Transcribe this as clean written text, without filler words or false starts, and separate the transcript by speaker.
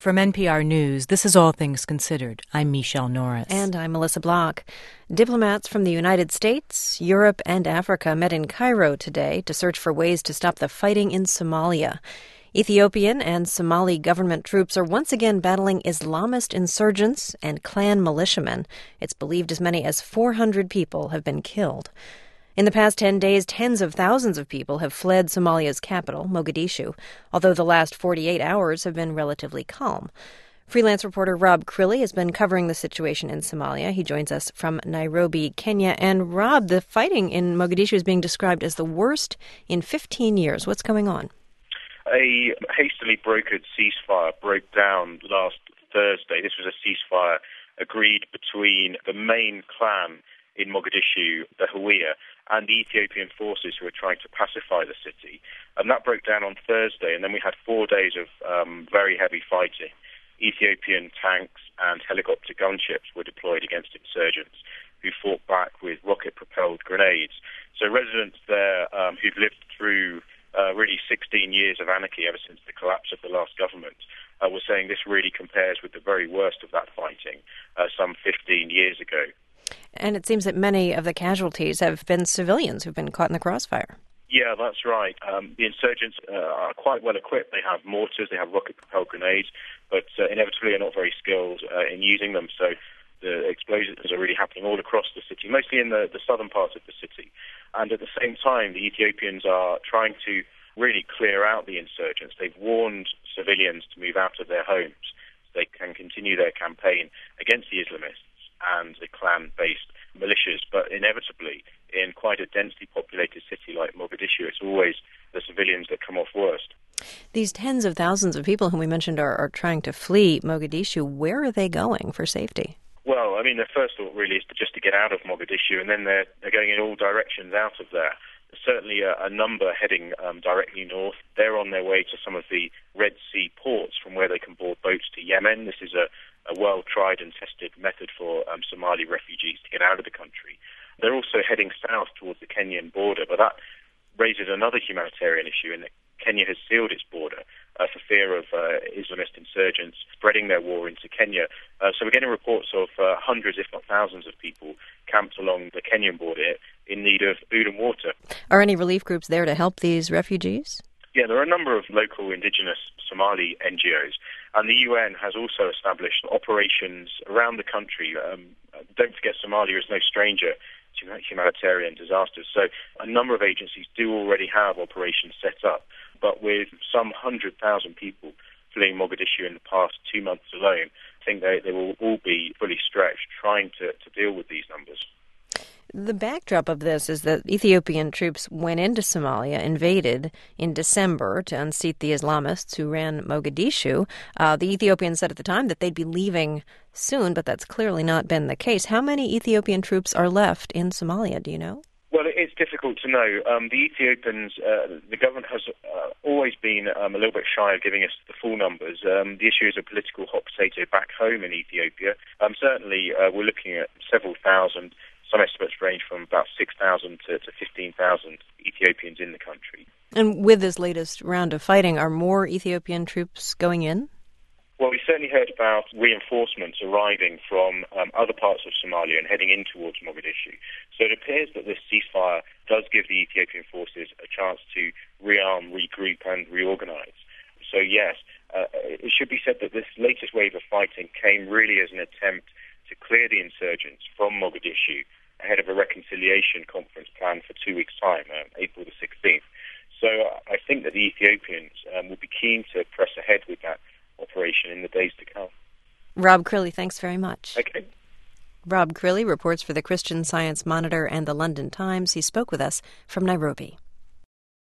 Speaker 1: From NPR News, this is All Things Considered. I'm Michelle Norris.
Speaker 2: And I'm Melissa Block. Diplomats from the United States, Europe, and Africa met in Cairo today to search for ways to stop the fighting in Somalia. Ethiopian and Somali government troops are once again battling Islamist insurgents and clan militiamen. It's believed as many as 400 people have been killed. In the past 10 days, tens of thousands of people have fled Somalia's capital, Mogadishu, although the last 48 hours have been relatively calm. Freelance reporter Rob Crilly has been covering the situation in Somalia. He joins us from Nairobi, Kenya. And Rob, the fighting in Mogadishu is being described as the worst in 15 years. What's going on?
Speaker 3: A hastily brokered ceasefire broke down last Thursday. This was a ceasefire agreed between the main clan in Mogadishu, the Hawiyya, and the Ethiopian forces who were trying to pacify the city. And that broke down on Thursday, and then we had 4 days of very heavy fighting. Ethiopian tanks and helicopter gunships were deployed against insurgents who fought back with rocket-propelled grenades. So residents there who've lived through really 16 years of anarchy ever since the collapse of the last government were saying this really compares with the very worst of that fighting some 15 years ago.
Speaker 2: And it seems that many of the casualties have been civilians who've been caught in the crossfire.
Speaker 3: Yeah, that's right. The insurgents are quite well equipped. They have mortars, they have rocket-propelled grenades, but inevitably are not very skilled in using them. So the explosions are really happening all across the city, mostly in the southern part of the city. And at the same time, the Ethiopians are trying to really clear out the insurgents. They've warned civilians to move out of their homes so they can continue their campaign against the Islamists and the clan-based militias. But inevitably, in quite a densely populated city like Mogadishu, it's always the civilians that come off worst.
Speaker 2: These tens of thousands of people whom we mentioned are trying to flee Mogadishu. Where are they going for safety?
Speaker 3: Well, I mean, their first thought really is just to get out of Mogadishu, and then they're going in all directions out of there. There's certainly a number heading directly north. They're on their way to some of the Red Sea ports from where they can board boats to Yemen. This is a well-tried and tested method for Somali refugees to get out of the country. They're also heading south towards the Kenyan border, but that raises another humanitarian issue in that Kenya has sealed its border for fear of Islamist insurgents spreading their war into Kenya. So we're getting reports of hundreds, if not thousands, of people camped along the Kenyan border in need of food and water.
Speaker 2: Are any relief groups there to help these refugees?
Speaker 3: Yeah, there are a number of local indigenous Somali NGOs, and the UN has also established operations around the country. Don't forget, Somalia is no stranger to humanitarian disasters, so a number of agencies do already have operations set up, but with some 100,000 people fleeing Mogadishu in the past 2 months alone, I think they will all be fully stretched trying to deal with these numbers.
Speaker 2: The backdrop of this is that Ethiopian troops went into Somalia, invaded in December to unseat the Islamists who ran Mogadishu. The Ethiopians said at the time that they'd be leaving soon, but that's clearly not been the case. How many Ethiopian troops are left in Somalia, do you know?
Speaker 3: Well, it's difficult to know. The Ethiopians, the government has always been a little bit shy of giving us the full numbers. The issue is a political hot potato back home in Ethiopia. Certainly, we're looking at several thousand. Some estimates range from about 6,000 to 15,000 Ethiopians in the country.
Speaker 2: And with this latest round of fighting, are more Ethiopian troops going in?
Speaker 3: Well, we certainly heard about reinforcements arriving from other parts of Somalia and heading in towards Mogadishu. So it appears that this ceasefire does give the Ethiopian forces a chance to rearm, regroup and reorganize. So yes, it should be said that this latest wave of fighting came really as an attempt to clear the insurgents from Mogadishu ahead of a reconciliation conference planned for 2 weeks' time, April the 16th. So I think that the Ethiopians will be keen to press ahead with that operation in the days to come.
Speaker 2: Rob Crilly, thanks very much.
Speaker 3: Okay.
Speaker 2: Rob Crilly reports for the Christian Science Monitor and the London Times. He spoke with us from Nairobi.